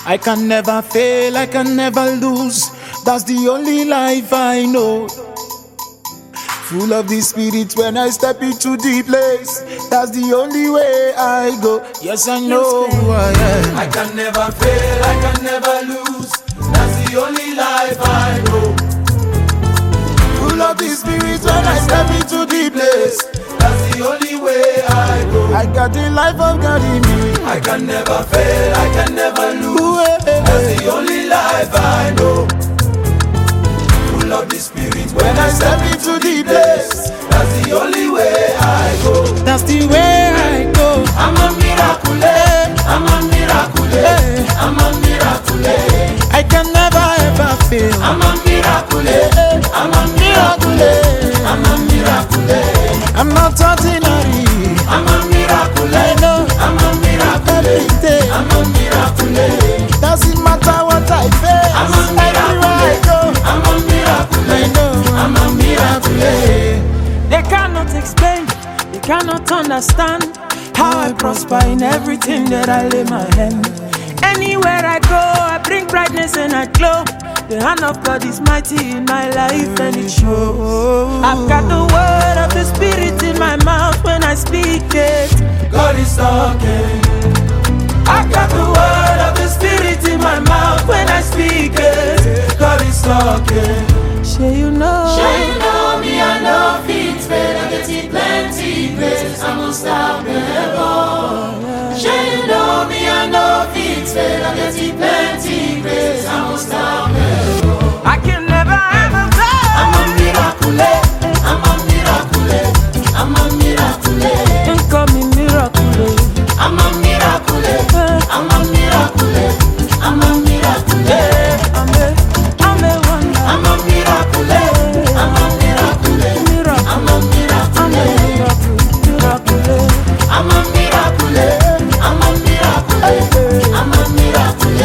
I can never fail, I can never lose. That's the only life I know. Full of the spirit when I step into the place. That's the only way I go. Yes, I know who I am. I can never fail, I can never lose. That's the only life I know. Full of the spirit when I step into the place. That's the only way I go. I got the life of God in me. I can never fail, I can never lose. That's the only life I know. Full of the spirit when I step into the place. That's the only way I go. That's the way I go. I'm a miracle, I'm a miracle, I'm a miracle. I can never ever fail. I'm a miracle, I'm a miracle, I'm a miracle. I'm not ordinary. I'm a miracle, I know. I'm a miracle, Every day. I'm a miracle. Doesn't matter what I face. I'm a Everywhere I go. I'm a miracle, I know. I'm a miracle. They cannot explain, they cannot understand how I prosper in everything that I lay my hand. Anywhere I go, I bring brightness and I glow. The hand of God is mighty in my life and it shows. I've got the word of the Spirit in my mouth when I speak it. God is talking. I've got the word of the Spirit in my mouth when I speak it. God is talking. Sure you know. Sure you know me, I know feet spread, I get it plenty grace, I'm unstoppable. Sure you know me, I know feet spread, I get it plenty grace, I'm unstoppable. I can never ever I'm a fail. miracle, I'm a miracle, I'm a miracle. And call me miracle. I'm a miracle, I'm a miracle, I'm a miracle. I'm a wonder. I'm a miracle, I'm a miracle, Miracle. I'm a miracle. I'm a miracle. Miracle. I'm a miracle, I'm a miracle, I'm a miracle.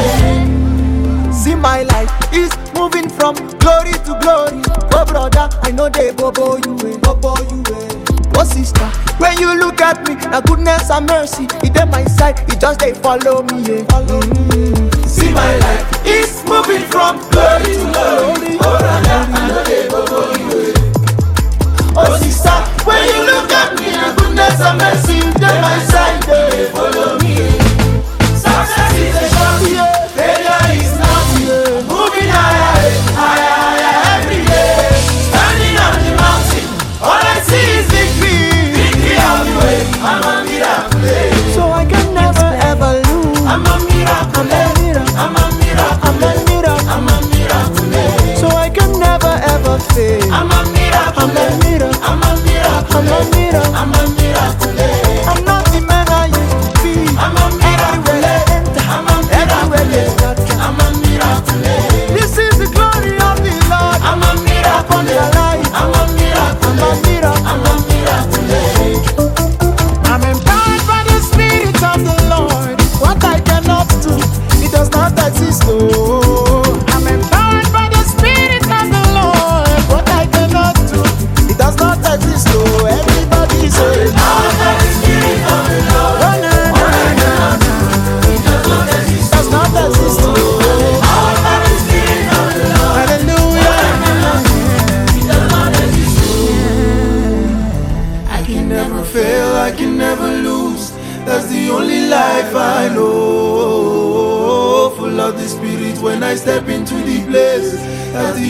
See my life is moving from glory to glory. Oh brother, I know they bobo you way, bobo you way. Oh sister, when you look at me, now goodness and mercy, it on my side, it just they follow me, yeah. Follow me. See my life is moving from glory to glory. Oh brother, I know they bobo you. Oh sister, when you look at me, the goodness and mercy, they my side, they follow me. Success is a shot, failure is nothing. Moving higher, higher, higher every day. Standing on the mountain, all I see is victory. Victory all the way. I'm a miracle. So I can never ever lose. I'm a miracle. I'm a miracle. I'm a miracle. I'm a miracle. I'm a miracle. So I can never ever fail. I'm a miracle. I'm a miracle. I'm a miracle. I'm a miracle. I'm a miracle. I'm not the man I used to be. I'm a miracle. Everywhere I enter, I'm a everywhere there's miracle. God. I'm a miracle. This is the glory of the Lord. I'm a Upon miracle. my life. I'm a miracle. I'm a miracle. I'm a miracle. I'm empowered by the Spirit of the Lord. What I cannot do, it does not exist. Oh, I'm empowered by the Spirit of the Lord. What I cannot do, it does not exist. Oh, everybody say, Power by the Spirit of the Lord. oh, no, no, no, no. It does not exist. Does not exist. Oh, Power by the Spirit of the Lord. hallelujah. It does not exist. I can never fail, I can never lose. That's the only life I know. Full of the Spirit when I step into the place. That's